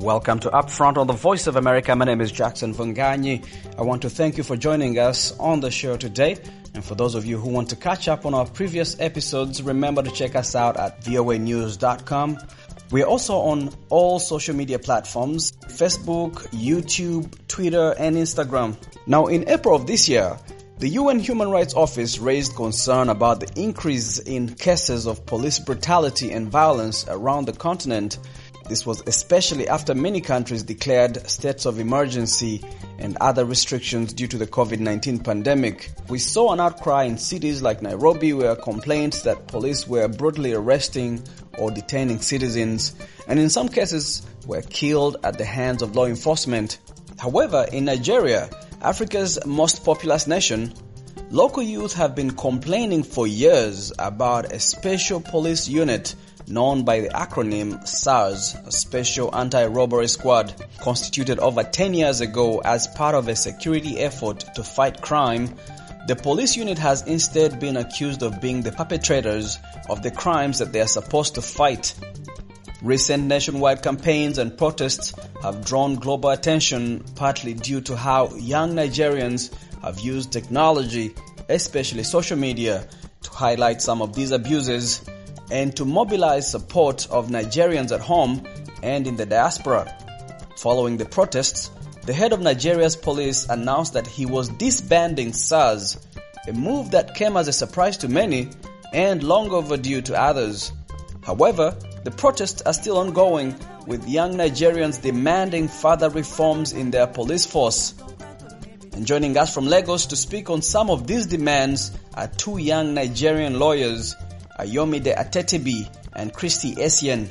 Welcome to Upfront on the Voice of America. My name is Jackson Vunganyi. I want to thank you for joining us on the show today. And for those of you who want to catch up on our previous episodes, remember to check us out at voanews.com. We're also on all social media platforms, Facebook, YouTube, Twitter, and Instagram. Now, in April of this year, the UN Human Rights Office raised concern about the increase in cases of police brutality and violence around the continent. This was especially after many countries declared states of emergency and other restrictions due to the COVID-19 pandemic. We saw an outcry in cities like Nairobi where complaints that police were brutally arresting or detaining citizens, and in some cases were killed at the hands of law enforcement. However, in Nigeria, Africa's most populous nation, local youth have been complaining for years about a special police unit known by the acronym SARS, a Special Anti-Robbery Squad, constituted over 10 years ago as part of a security effort to fight crime. The police unit has instead been accused of being the perpetrators of the crimes that they are supposed to fight. Recent nationwide campaigns and protests have drawn global attention, partly due to how young Nigerians have used technology, especially social media, to highlight some of these abuses and to mobilize support of Nigerians at home and in the diaspora. Following the protests, the head of Nigeria's police announced that he was disbanding SARS, a move that came as a surprise to many and long overdue to others. However, the protests are still ongoing, with young Nigerians demanding further reforms in their police force. And joining us from Lagos to speak on some of these demands are two young Nigerian lawyers, Ayomide Atetebi and Christy Essien.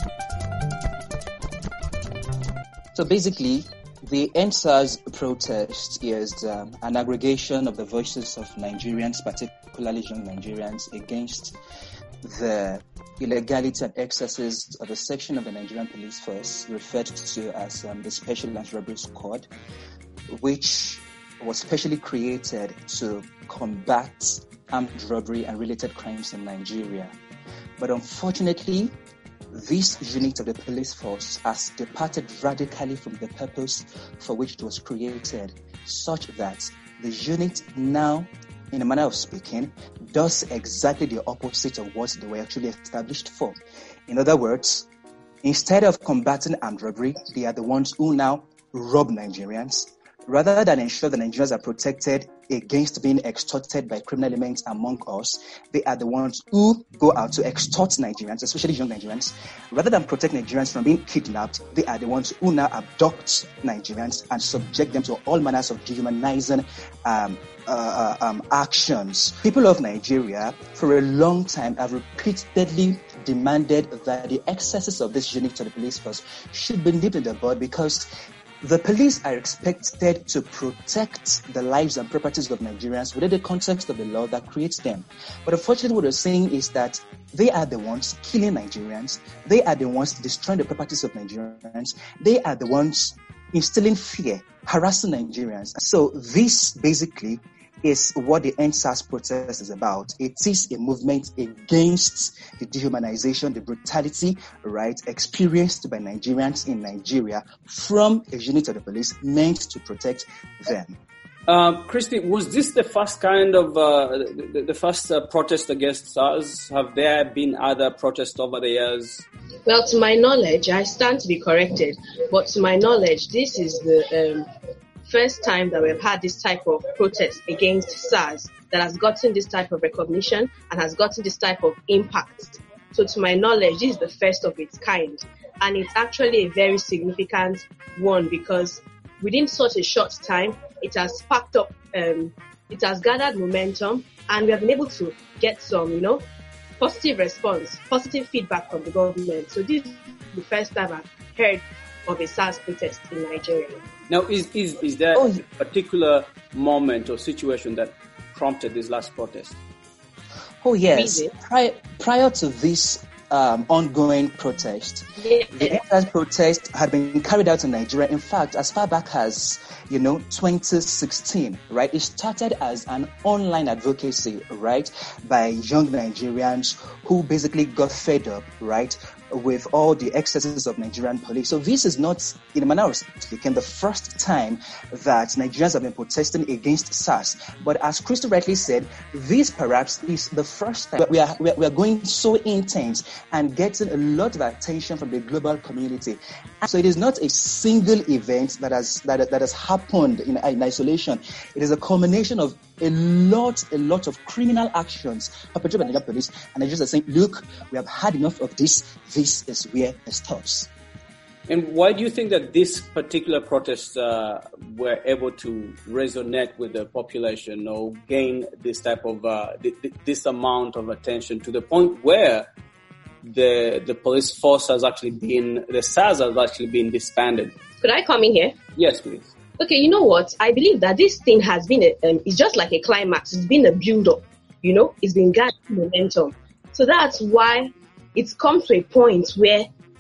So basically, the EndSARS protest is an aggregation of the voices of Nigerians, particularly young Nigerians, against the illegality and excesses of a section of the Nigerian police force referred to as the Special Anti-Robbery Squad, which was specially created to combat armed robbery and related crimes in Nigeria. But unfortunately, this unit of the police force has departed radically from the purpose for which it was created, such that the unit now, in a manner of speaking, does exactly the opposite of what they were actually established for. In other words, instead of combating armed robbery, they are the ones who now rob Nigerians, rather than ensure that Nigerians are protected against being extorted by criminal elements among us. They are the ones who go out to extort Nigerians, especially young Nigerians. Rather than protect Nigerians from being kidnapped, they are the ones who now abduct Nigerians and subject them to all manners of dehumanizing actions. People of Nigeria, for a long time, have repeatedly demanded that the excesses of this unit of the police force should be nipped in the bud, because the police are expected to protect the lives and properties of Nigerians within the context of the law that creates them. But unfortunately, what we're saying is that they are the ones killing Nigerians. They are the ones destroying the properties of Nigerians. They are the ones instilling fear, harassing Nigerians. So this basically is what the EndSARS protest is about. It is a movement against the dehumanization, the brutality, right, experienced by Nigerians in Nigeria from a unit of the police meant to protect them. Christy, was this the first kind of the first protest against SARS? Have there been other protests over the years? Well, to my knowledge, I stand to be corrected, but to my knowledge, this is the first time that we've had this type of protest against SARS that has gotten this type of recognition and has gotten this type of impact. So to my knowledge, this is the first of its kind. And it's actually a very significant one, because within such a short time, it has sparked up, it has gathered momentum, and we have been able to get some, positive response, positive feedback from the government. So this is the first time I've heard of a SARS protest in Nigeria. Now, is there a particular moment or situation that prompted this last protest? Oh, yes. Prior to this ongoing protest, the EndSARS protest had been carried out in Nigeria, in fact, as far back as 2016, right? It started as an online advocacy, right, by young Nigerians who basically got fed up, right, with all the excesses of Nigerian police. So this is not, in a manner of speaking, the first time that Nigerians have been protesting against SARS. But as Crystal rightly said, this perhaps is the first time we are going so intense and getting a lot of attention from the global community. So it is not a single event that has happened in isolation. It is a culmination of a lot of criminal actions perpetrated by the Nigerian police, and Nigerians are saying, look, we have had enough of this. This is where it stops. And why do you think that this particular protests were able to resonate with the population or gain this type of this amount of attention to the point where the police force has actually been, the SARS has actually been disbanded? Could I come in here? Yes, please. Okay, you know what? I believe that this thing has been, it's just like a climax. It's been a build-up, it's been gathering momentum. So that's why it's come to a point where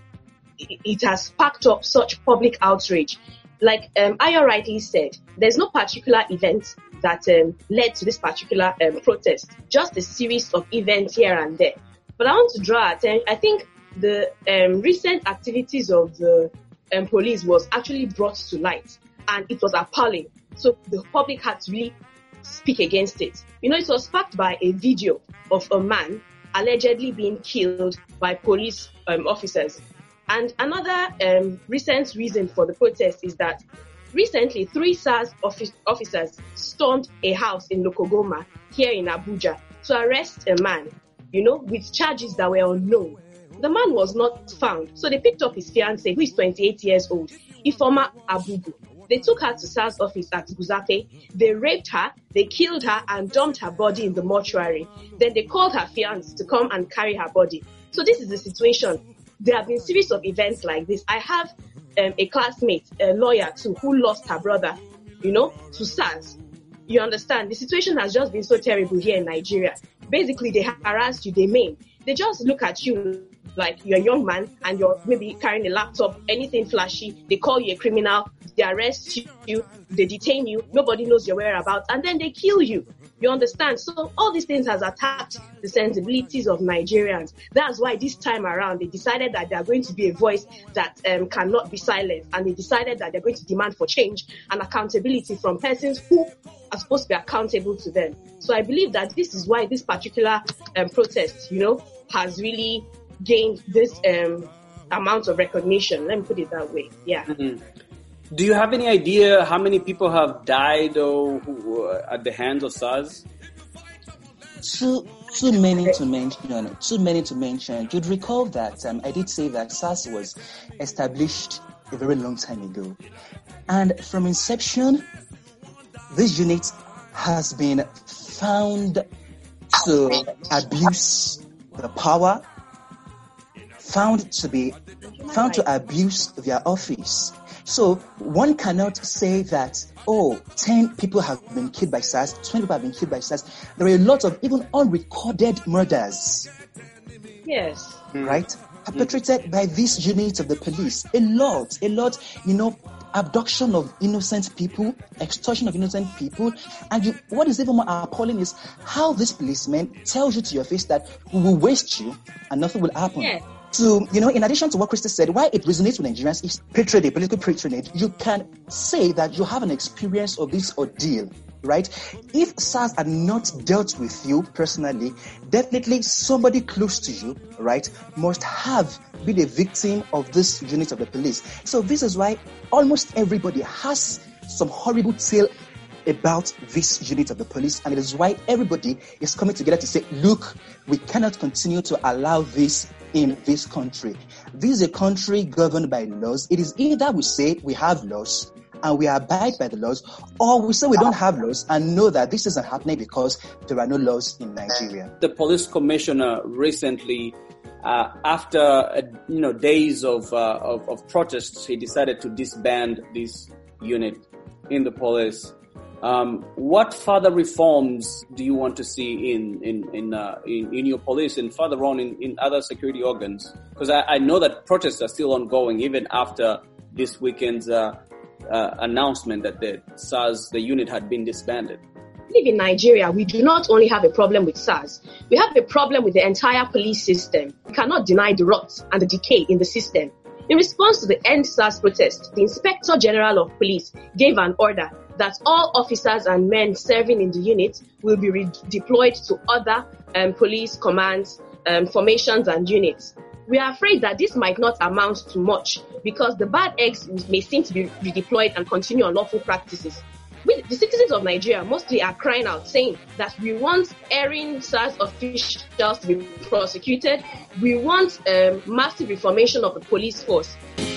it has sparked up such public outrage. Like Ayo rightly said, there's no particular event that led to this particular protest, just a series of events here and there. But I want to draw attention. I think the recent activities of the police was actually brought to light, and it was appalling. So the public had to really speak against it. It was sparked by a video of a man allegedly being killed by police officers. And another recent reason for the protest is that recently 3 SARS officers stormed a house in Lokogoma here in Abuja to arrest a man, with charges that were unknown. The man was not found, so they picked up his fiancée, who is 28 years old, Ifeoma Abugu. They took her to SARS office at Guzape. They raped her, they killed her, and dumped her body in the mortuary. Then they called her fiancé to come and carry her body. So this is the situation. There have been series of events like this. I have a classmate, a lawyer too, who lost her brother, to SARS. You understand? The situation has just been so terrible here in Nigeria. Basically, they harass you, they maim. They just look at you like you're a young man and you're maybe carrying a laptop, anything flashy. They call you a criminal, they arrest you, they detain you, nobody knows your whereabouts, and then they kill you. You understand? So all these things has attacked the sensibilities of Nigerians. That's why this time around they decided that they are going to be a voice that cannot be silenced, and they decided that they're going to demand for change and accountability from persons who are supposed to be accountable to them. So I believe that this is why this particular protest, has really gained this amount of recognition. Let me put it that way. Yeah. Mm-hmm. Do you have any idea how many people have died at the hands of SARS? Too many to mention. You'd recall that I did say that SARS was established a very long time ago. And from inception, this unit has been found to abuse the power, found to abuse their office. So one cannot say that, 10 people have been killed by SARS, 20 people have been killed by SARS. There are a lot of even unrecorded murders. Yes. Right? Perpetrated by this unit of the police. A lot, abduction of innocent people, extortion of innocent people. And what is even more appalling is how this policeman tells you to your face that we will waste you and nothing will happen. Yeah. So, in addition to what Christy said, why it resonates with Nigerians is patronage, political patronage. You can say that you have an experience of this ordeal, right? If SARS had not dealt with you personally, definitely somebody close to you, right, must have been a victim of this unit of the police. So this is why almost everybody has some horrible tale about this unit of the police, and it is why everybody is coming together to say, look, we cannot continue to allow this in this country. This is a country governed by laws. It is either we say we have laws and we abide by the laws, or we say we don't have laws and know that this isn't happening because there are no laws in Nigeria. The police commissioner recently, after days of protests, he decided to disband this unit in the police. What further reforms do you want to see in your police and further on in other security organs? Because I know that protests are still ongoing even after this weekend's announcement that the unit had been disbanded. believe in Nigeria, we do not only have a problem with SARS, we have a problem with the entire police system. We cannot deny the rot and the decay in the system. In response to the End SARS protest, the Inspector General of Police gave an order that all officers and men serving in the unit will be redeployed to other police commands, formations and units. We are afraid that this might not amount to much because the bad eggs may seem to be redeployed and continue unlawful practices. The citizens of Nigeria mostly are crying out, saying that we want erring SARS officials to be prosecuted. We want massive reformation of the police force.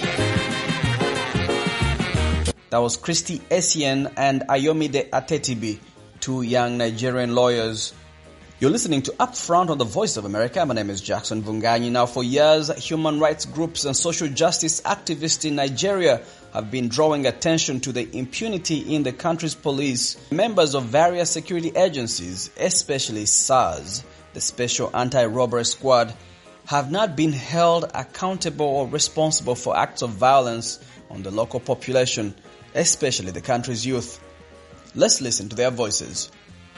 That was Christy Essien and Ayomide Atetibi, two young Nigerian lawyers. You're listening to Upfront on the Voice of America. My name is Jackson Vunganyi. Now, for years, human rights groups and social justice activists in Nigeria have been drawing attention to the impunity in the country's police. Members of various security agencies, especially SARS, the Special Anti-Robbery Squad, have not been held accountable or responsible for acts of violence on the local population, especially the country's youth. Let's listen to their voices.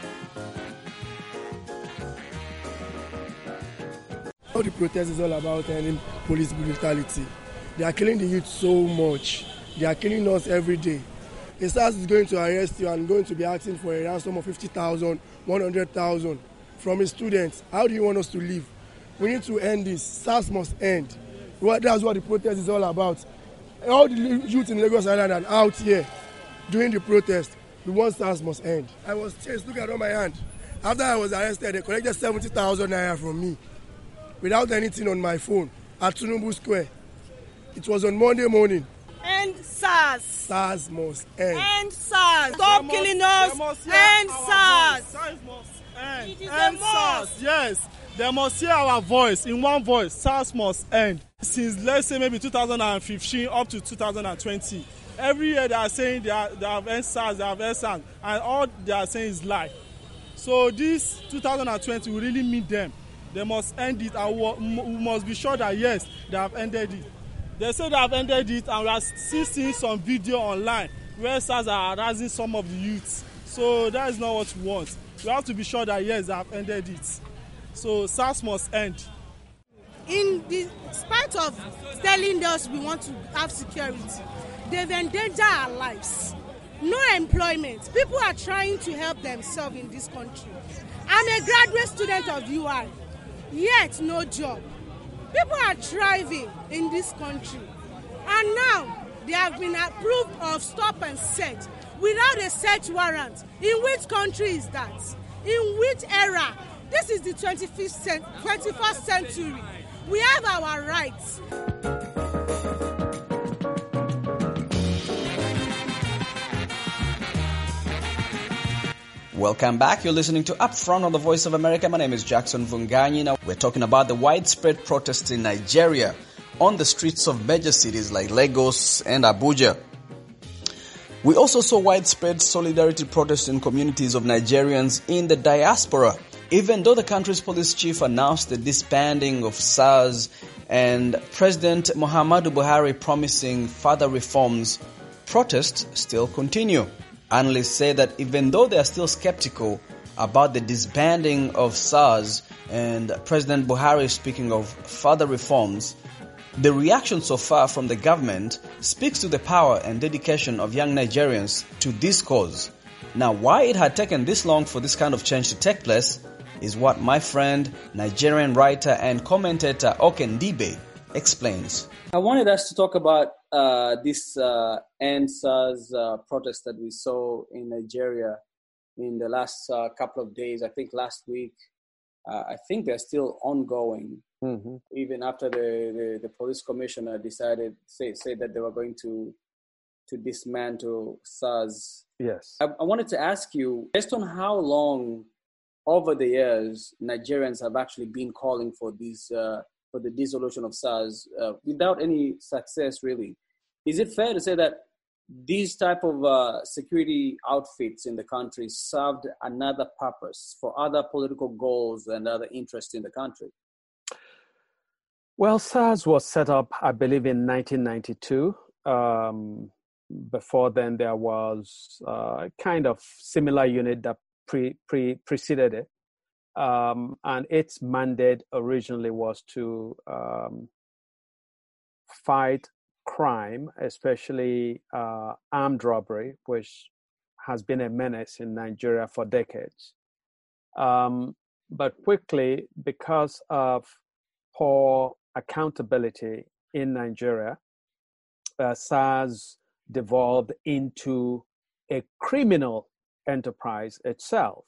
All the protest is all about ending police brutality. They are killing the youth so much. They are killing us every day. The SARS is going to arrest you and going to be asking for a ransom of 50,000, 100,000 from his students. How do you want us to live? We need to end this. SARS must end. That's what the protest is all about. All the youth in Lagos Island are out here doing the protest. We want SARS must end. I was chased. Look at on my hand. After I was arrested, they collected 70,000 naira from me without anything on my phone at Tinubu Square. It was on Monday morning. End SARS. SARS must end. End SARS. Stop killing us. End SARS. SARS must end. It is End a SARS. must. Yes. They must hear our voice in one voice. SARS must end. Since, let's say, maybe 2015 up to 2020, every year they are saying they have end SARS, they have end SARS, and all they are saying is lie. So this 2020 will really meet them. They must end it, and we must be sure that, yes, they have ended it. They say they have ended it, and we are still seeing some video online where SARS are harassing some of the youths. So that is not what we want. We have to be sure that, yes, they have ended it. So SARS must end. In the spite of telling us we want to have security, they've endangered our lives. No employment. People are trying to help themselves in this country. I'm a graduate student of UI, yet no job. People are thriving in this country. And now they have been approved of stop and search without a search warrant. In which country is that? In which era? This is the 21st century. We have our rights. Welcome back. You're listening to Upfront on the Voice of America. My name is Jackson Vunganyi. Now we're talking about the widespread protests in Nigeria on the streets of major cities like Lagos and Abuja. We also saw widespread solidarity protests in communities of Nigerians in the diaspora. Even though the country's police chief announced the disbanding of SARS and President Muhammadu Buhari promising further reforms, protests still continue. Analysts say that even though they are still skeptical about the disbanding of SARS and President Buhari speaking of further reforms, the reaction so far from the government speaks to the power and dedication of young Nigerians to this cause. Now, why it had taken this long for this kind of change to take place is what my friend, Nigerian writer and commentator Okendibe explains. I wanted us to talk about this End SARS protest that we saw in Nigeria in the last couple of days. I think last week. I think they're still ongoing, even after the police commissioner decided say that they were going to dismantle SARS. Yes. I wanted to ask you, based on how long over the years Nigerians have actually been calling for these for the dissolution of SARS without any success, really. Is it fair to say that these type of security outfits in the country served another purpose for other political goals and other interests in the country? Well, SARS was set up, I believe, in 1992. Before then, there was a kind of similar unit that preceded it. And its mandate originally was to fight crime, especially armed robbery, which has been a menace in Nigeria for decades. But quickly, because of poor accountability in Nigeria, SARS devolved into a criminal enterprise itself.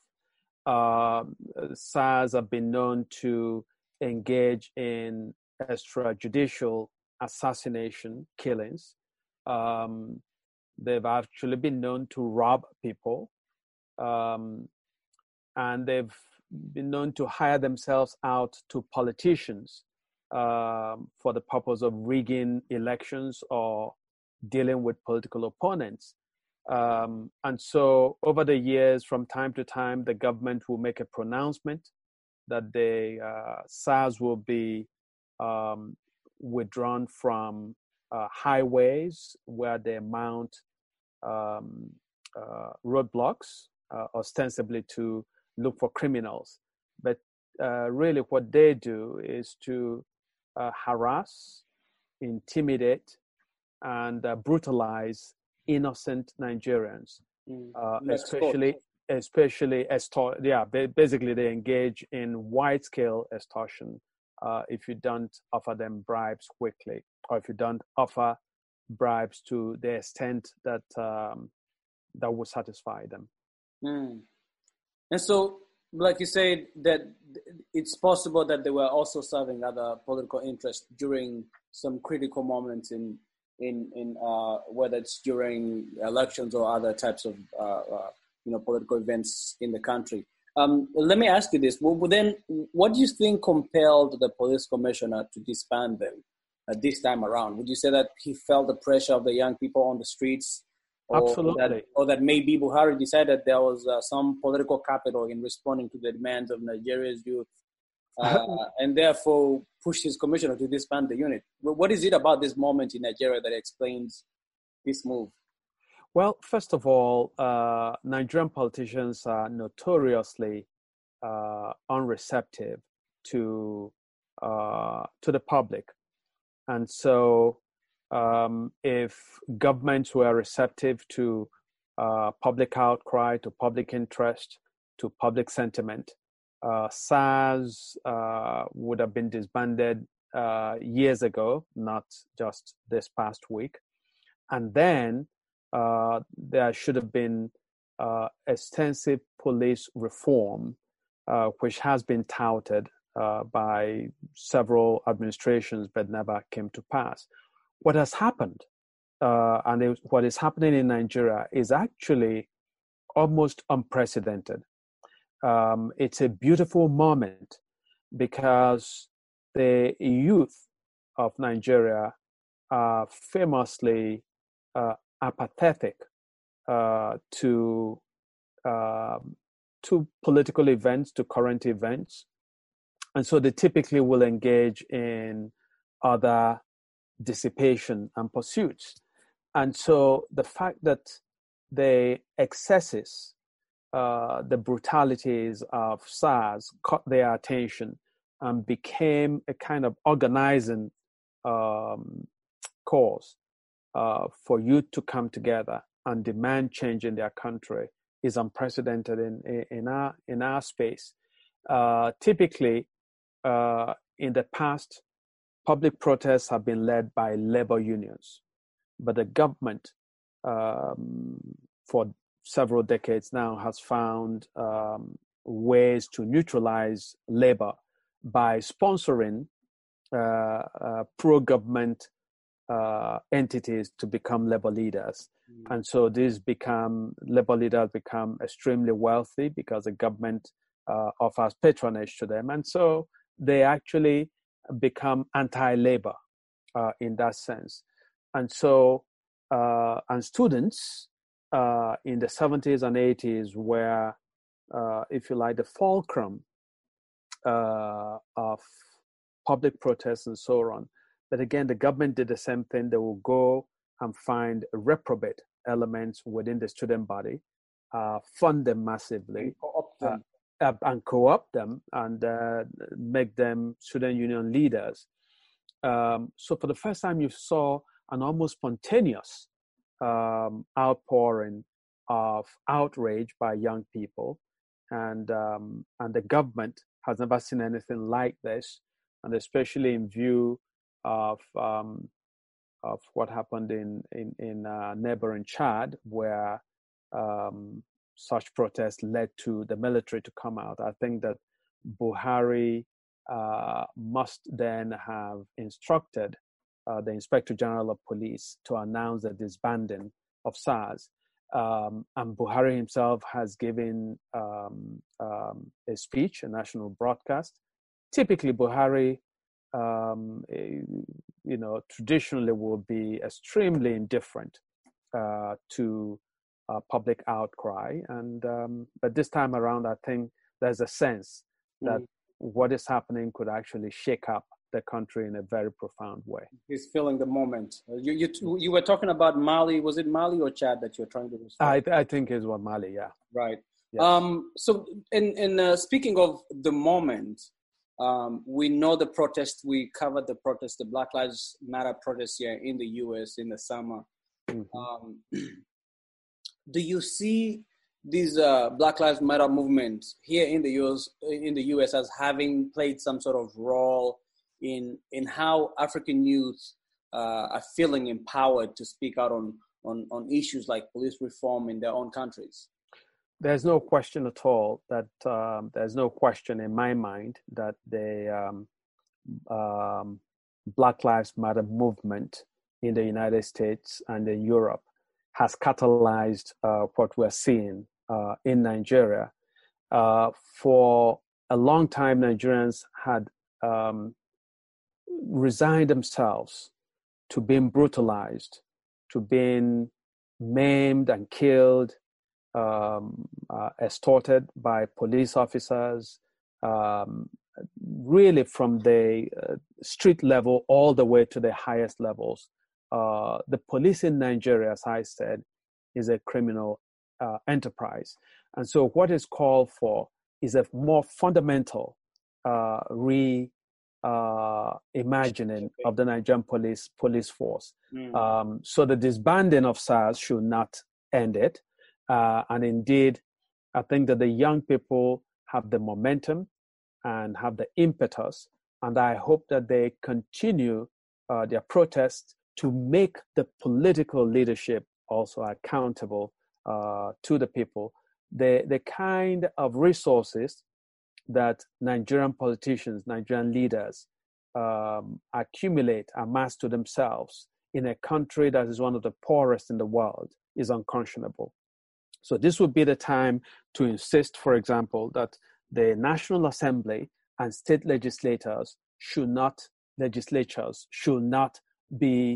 SARS have been known to engage in extrajudicial assassination killings. They've actually been known to rob people, and they've been known to hire themselves out to politicians for the purpose of rigging elections or dealing with political opponents. And so over the years, from time to time, the government will make a pronouncement that the SARS will be withdrawn from highways where they mount roadblocks, ostensibly to look for criminals. But really what they do is to harass, intimidate, and brutalize innocent Nigerians, especially extort. Yeah, basically they engage in wide-scale extortion if you don't offer them bribes quickly, or if you don't offer bribes to the extent that that will satisfy them. And so, like you said, that it's possible that they were also serving other political interests during some critical moments in whether it's during elections or other types of political events in the country. Let me ask you this: well, then, what do you think compelled the police commissioner to disband them this time around? Would you say that he felt the pressure of the young people on the streets? Absolutely. Or that maybe Buhari decided there was some political capital in responding to the demands of Nigeria's youth, and therefore pushed his commissioner to disband the unit. What is it about this moment in Nigeria that explains this move? Well, first of all, Nigerian politicians are notoriously unreceptive to the public, and so if governments were receptive to public outcry, to public interest, to public sentiment, SARS would have been disbanded years ago, not just this past week. And then there should have been extensive police reform, which has been touted by several administrations but never came to pass. What has happened, what is happening in Nigeria is actually almost unprecedented. It's a beautiful moment because the youth of Nigeria are famously apathetic to political events, to current events. And so they typically will engage in other dissipation and pursuits. And so the fact that the excesses, the brutalities of SARS caught their attention and became a kind of organizing cause for youth to come together and demand change in their country is unprecedented in our space. Typically, in the past, public protests have been led by labor unions, but the government, for several decades now, has found ways to neutralize labor by sponsoring pro-government entities to become labor leaders. And so labor leaders become extremely wealthy because the government offers patronage to them. And so they actually become anti-labor in that sense. And so, and students in the 70s and 80s were, if you like, the fulcrum of public protests and so on. But again, the government did the same thing. They will go and find reprobate elements within the student body fund them massively, and co-opt them, and make them student union leaders. So for the first time, you saw an almost spontaneous outpouring of outrage by young people, and the government has never seen anything like this, and especially in view of what happened in neighboring Chad, where such protests led to the military to come out. I think that Buhari must then have instructed the Inspector General of Police to announce the disbanding of SARS. And Buhari himself has given a speech, a national broadcast. Typically, Buhari, traditionally will be extremely indifferent to public outcry, but this time around, I think there's a sense that what is happening could actually shake up the country in a very profound way. He's feeling the moment. You were talking about Mali. Was it Mali or Chad that you're trying to respond? I think it's what Mali, yeah. Right. Yes. So, in speaking of the moment, we know the protest. We covered the protest, the Black Lives Matter protest here in the U.S. in the summer. Mm-hmm. Do you see these Black Lives Matter movement here in the U.S. as having played some sort of role in how African youth are feeling empowered to speak out on issues like police reform in their own countries? There's no question at all that there's no question in my mind that the Black Lives Matter movement in the United States and in Europe has catalyzed what we're seeing in Nigeria. For a long time, Nigerians had resigned themselves to being brutalized, to being maimed and killed, extorted by police officers, really from the street level all the way to the highest levels. The police in Nigeria, as I said, is a criminal enterprise. And so what is called for is a more fundamental reimagining of the Nigerian police force. So the disbanding of SARS should not end it. And indeed, I think that the young people have the momentum and have the impetus. And I hope that they continue their protests to make the political leadership also accountable to the people. The kind of resources that Nigerian politicians, Nigerian leaders amass to themselves in a country that is one of the poorest in the world is unconscionable. So this would be the time to insist, for example, that the National Assembly and state legislatures should not be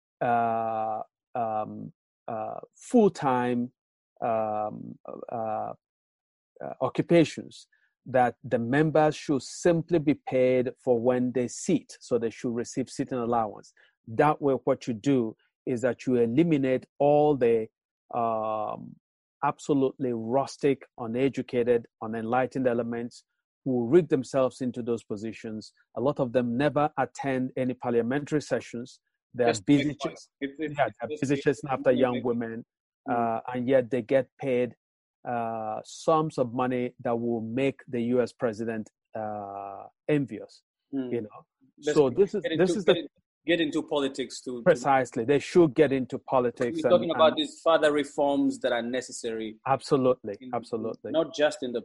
full-time occupations, that the members should simply be paid for when they sit, so they should receive sitting allowance. That way, what you do is that you eliminate all the absolutely rustic, uneducated, unenlightened elements who rig themselves into those positions. A lot of them never attend any parliamentary sessions. They're busy chasing after young women, and yet they get paid sums of money that will make the U.S. president envious. So this is get into politics too. Precisely, they should get into politics. We're talking about these further reforms that are necessary. Absolutely. Not just in the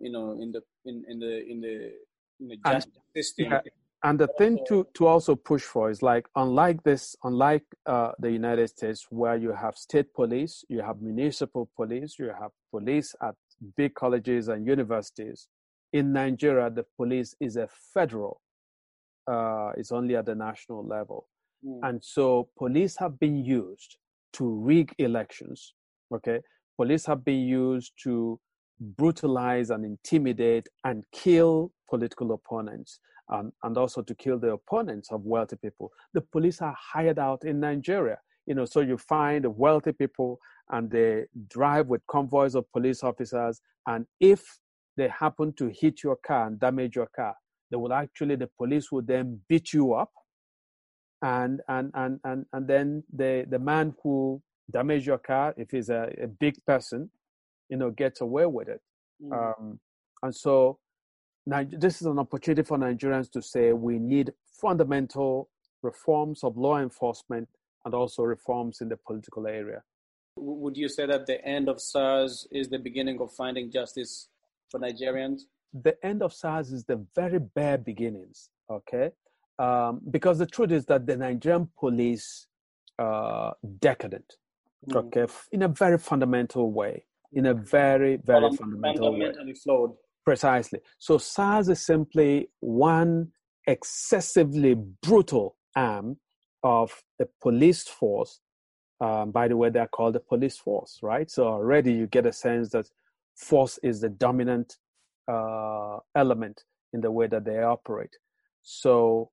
justice system. Yeah. And the thing to also push for is unlike the United States, where you have state police, you have municipal police, you have police at big colleges and universities. In Nigeria, the police is a federal. It's only at the national level. And so police have been used to rig elections. Okay, police have been used to brutalize and intimidate and kill political opponents, and also to kill the opponents of wealthy people. The police are hired out in Nigeria. So you find wealthy people and they drive with convoys of police officers. And if they happen to hit your car and damage your car, the police will then beat you up. And then the man who damaged your car, if he's a big person, gets away with it. And so now this is an opportunity for Nigerians to say we need fundamental reforms of law enforcement and also reforms in the political area. Would you say that the end of SARS is the beginning of finding justice for Nigerians? The end of SARS is the very bare beginnings, okay? Because the truth is that the Nigerian police decadent, okay, in a very fundamental way, in a very, very fundamental way. Fundamentally flawed. Precisely. So SARS is simply one excessively brutal arm of the police force. By the way, they're called the police force, right? So already you get a sense that force is the dominant element in the way that they operate. So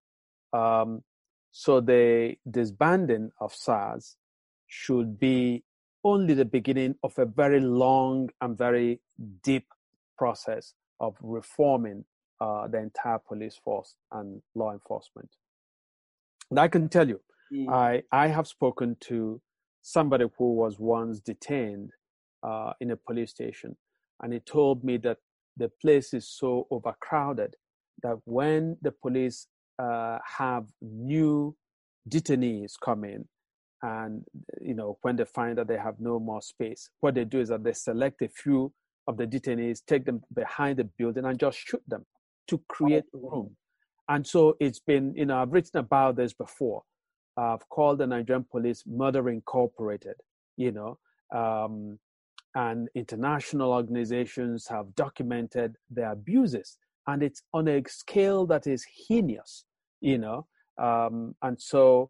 the disbanding of SARS should be only the beginning of a very long and very deep process of reforming the entire police force and law enforcement. And I can tell you, I have spoken to somebody who was once detained in a police station, and he told me that the place is so overcrowded that when the police have new detainees come in, and when they find that they have no more space, what they do is that they select a few of the detainees, take them behind the building and just shoot them to create room. And so it's been, I've written about this before. I've called the Nigerian police Murder Incorporated, and international organizations have documented the abuses, and it's on a scale that is heinous, and so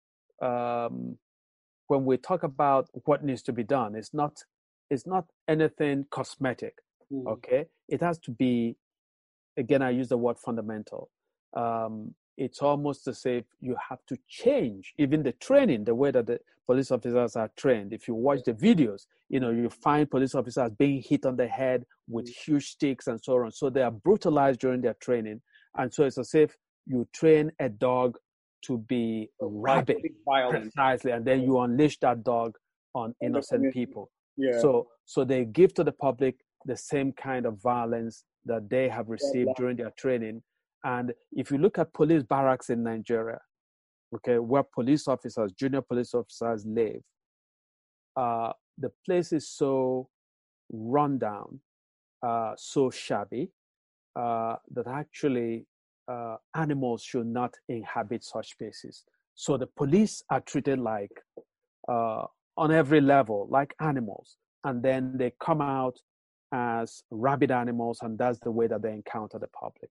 when we talk about what needs to be done, it's not anything cosmetic, okay? It has to be, again, I use the word fundamental. It's almost as if you have to change even the training, the way that the police officers are trained. If you watch the videos, you find police officers being hit on the head with huge sticks and so on. So they are brutalized during their training. And so it's as if you train a dog to be rabid, precisely, and then you unleash that dog on innocent people. Yeah. So they give to the public the same kind of violence that they have received during their training. And if you look at police barracks in Nigeria, okay, where police officers, junior police officers live, the place is so run down, so shabby, that actually animals should not inhabit such spaces. So the police are treated like, on every level, like animals. And then they come out as rabid animals, and that's the way that they encounter the public.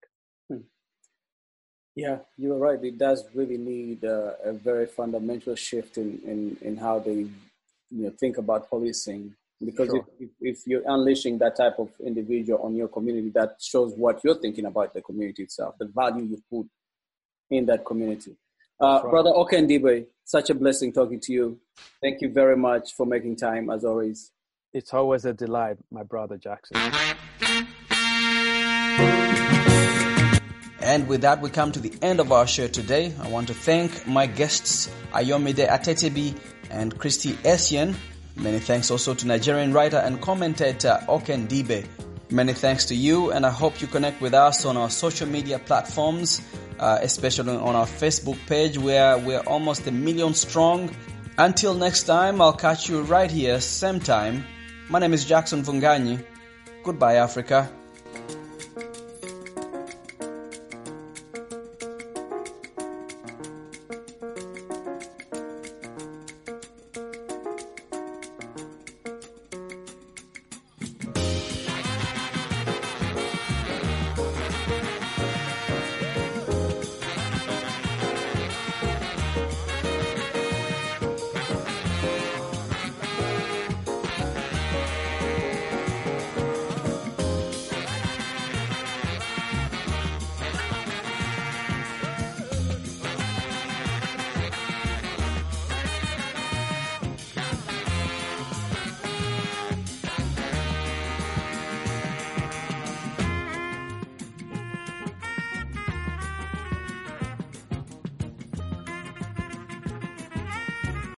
Yeah, you're right. It does really need a very fundamental shift in how they think about policing. Because sure. if you're unleashing that type of individual on your community, that shows what you're thinking about the community itself, the value you put in that community. Right. Brother Okendibe, such a blessing talking to you. Thank you very much for making time, as always. It's always a delight, my brother Jackson. And with that, we come to the end of our show today. I want to thank my guests, Ayomide Atetebi and Christy Essien. Many thanks also to Nigerian writer and commentator Okendibe. Many thanks to you, and I hope you connect with us on our social media platforms, especially on our Facebook page, where we're almost 1 million strong. Until next time, I'll catch you right here, same time. My name is Jackson Vunganyi. Goodbye, Africa.